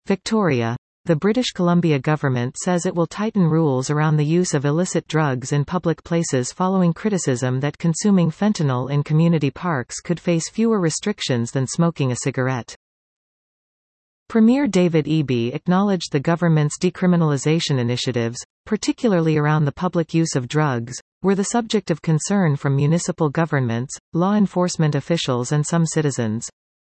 Victoria. The British Columbia government says it will tighten rules around the use of illicit drugs in public places following criticism that consuming fentanyl in community parks could face fewer restrictions than smoking a cigarette. Premier David Eby acknowledged the government's decriminalisation initiatives, particularly around the public use of drugs, were the subject of concern from municipal governments, law enforcement officials and some citizens.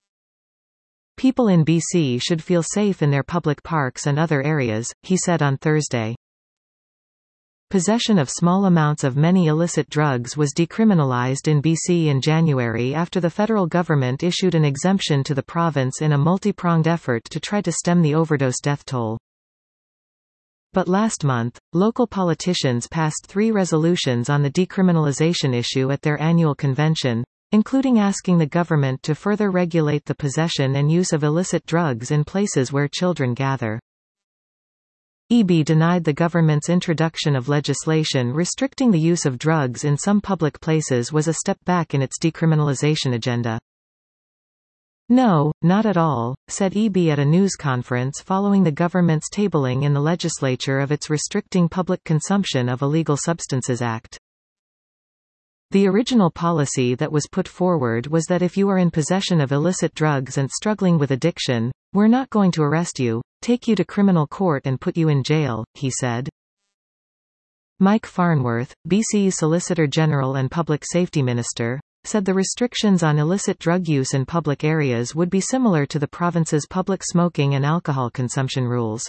People in BC should feel safe in their public parks and other areas, he said on Thursday. Possession of small amounts of many illicit drugs was decriminalized in BC in January after the federal government issued an exemption to the province in a multi-pronged effort to try to stem the overdose death toll. But last month, local politicians passed 3 resolutions on the decriminalization issue at their annual convention, including asking the government to further regulate the possession and use of illicit drugs in places where children gather. Eby denied the government's introduction of legislation restricting the use of drugs in some public places was a step back in its decriminalization agenda. No, not at all, said Eby at a news conference following the government's tabling in the legislature of its Restricting Public Consumption of Illegal Substances Act. The original policy that was put forward was that if you are in possession of illicit drugs and struggling with addiction, we're not going to arrest you, take you to criminal court and put you in jail, he said. Mike Farnworth, BC's Solicitor General and Public Safety Minister, said the restrictions on illicit drug use in public areas would be similar to the province's public smoking and alcohol consumption rules.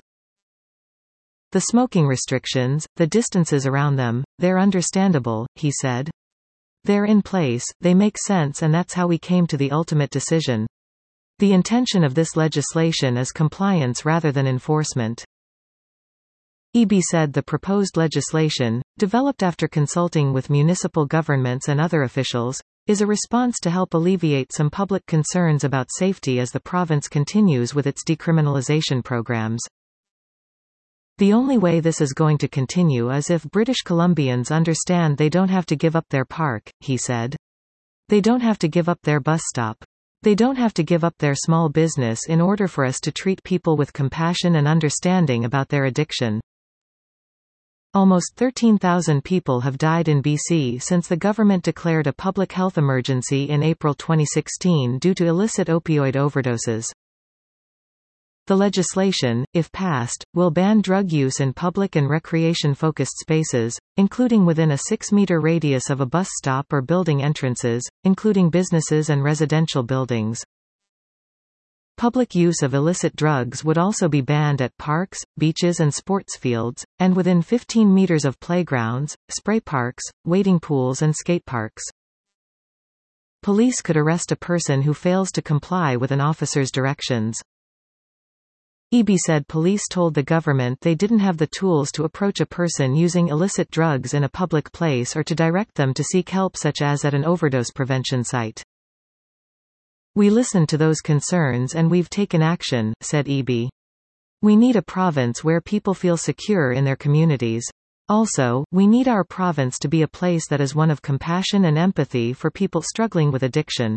The smoking restrictions, the distances around them, they're understandable, he said. They're in place, they make sense, and that's how we came to the ultimate decision. The intention of this legislation is compliance rather than enforcement. Eby said the proposed legislation, developed after consulting with municipal governments and other officials, is a response to help alleviate some public concerns about safety as the province continues with its decriminalization programs. The only way this is going to continue is if British Columbians understand they don't have to give up their park, he said. They don't have to give up their bus stop. They don't have to give up their small business in order for us to treat people with compassion and understanding about their addiction. Almost 13,000 people have died in BC since the government declared a public health emergency in April 2016 due to illicit opioid overdoses. The legislation, if passed, will ban drug use in public and recreation-focused spaces, including within a 6-meter radius of a bus stop or building entrances, including businesses and residential buildings. Public use of illicit drugs would also be banned at parks, beaches and sports fields, and within 15 meters of playgrounds, spray parks, wading pools and skate parks. Police could arrest a person who fails to comply with an officer's directions. Eby said police told the government they didn't have the tools to approach a person using illicit drugs in a public place or to direct them to seek help such as at an overdose prevention site. We listened to those concerns and we've taken action, said Eby. We need a province where people feel secure in their communities. Also, we need our province to be a place that is one of compassion and empathy for people struggling with addiction.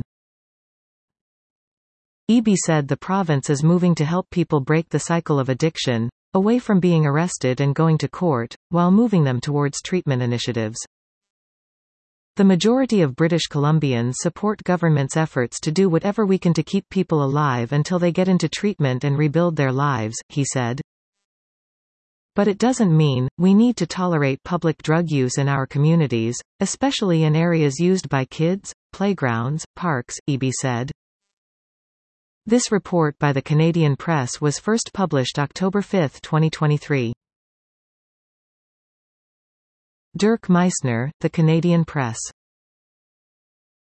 Eby said the province is moving to help people break the cycle of addiction, away from being arrested and going to court, while moving them towards treatment initiatives. The majority of British Columbians support government's efforts to do whatever we can to keep people alive until they get into treatment and rebuild their lives, he said. But it doesn't mean we need to tolerate public drug use in our communities, especially in areas used by kids, playgrounds, parks, Eby said. This report by the Canadian Press was first published October 5, 2023. Dirk Meissner, The Canadian Press.